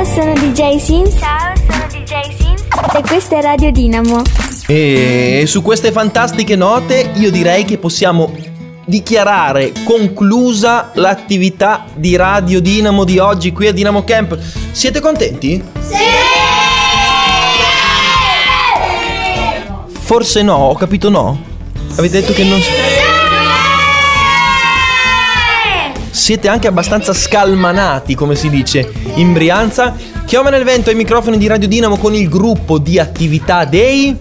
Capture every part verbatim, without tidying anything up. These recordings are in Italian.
Ciao, sono D J Sims. Ciao, sono D J Sims. E questa è Radio Dinamo. E su queste fantastiche note io direi che possiamo dichiarare conclusa l'attività di Radio Dinamo di oggi qui a Dinamo Camp. Siete contenti? Sì! Forse no, ho capito no? Avete detto che non... Siete anche abbastanza scalmanati, come si dice in Brianza. Chioma nel vento ai microfoni di Radio Dinamo con il gruppo di attività dei...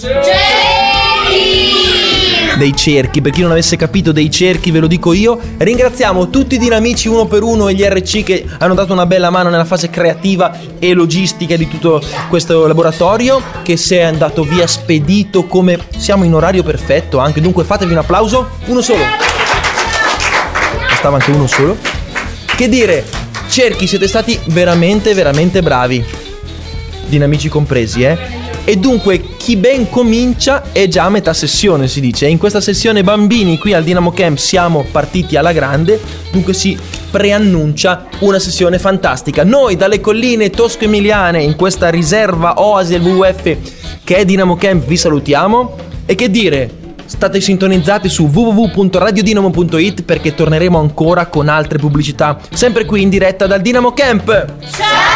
Dei cerchi, per chi non avesse capito, dei cerchi, ve lo dico io. Ringraziamo tutti i dinamici uno per uno e gli R C che hanno dato una bella mano nella fase creativa e logistica di tutto questo laboratorio, che si è andato via spedito come siamo in orario perfetto anche, dunque fatevi un applauso. Uno solo. Bastava anche uno solo. Che dire, cerchi, siete stati veramente veramente bravi, dinamici compresi, eh? E dunque chi ben comincia è già a metà sessione, si dice. In questa sessione bambini qui al Dinamo Camp siamo partiti alla grande, dunque si preannuncia una sessione fantastica. Noi dalle colline tosco-emiliane, in questa riserva oasi del W W F che è Dinamo Camp, vi salutiamo. E che dire, state sintonizzati su w w w punto radio dinamo punto i t perché torneremo ancora con altre pubblicità, sempre qui in diretta dal Dinamo Camp. Ciao!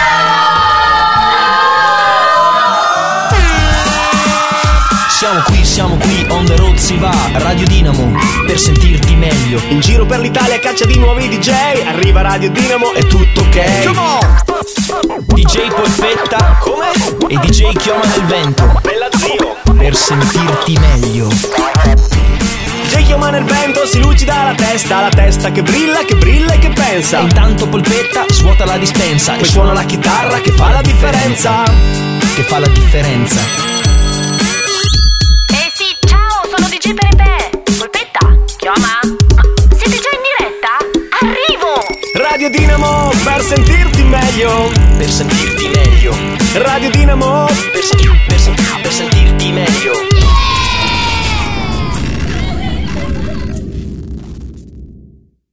Siamo qui, siamo qui, on the road si va, Radio Dinamo, per sentirti meglio. In giro per l'Italia caccia di nuovi D J, arriva Radio Dinamo e tutto ok. Come on! D J Polpetta, come? E D J Chioma nel vento, Bella zio, per sentirti meglio. D J Chioma nel vento si lucida la testa, la testa che brilla, che brilla e che pensa. E intanto Polpetta svuota la dispensa Poi suona la chitarra che fa la differenza. Che fa la differenza. D J Pepe, Polpetta, chiama. Siete già in diretta? Arrivo! Radio Dinamo per sentirti meglio. Per sentirti meglio. Radio Dinamo per, sen- per sentirti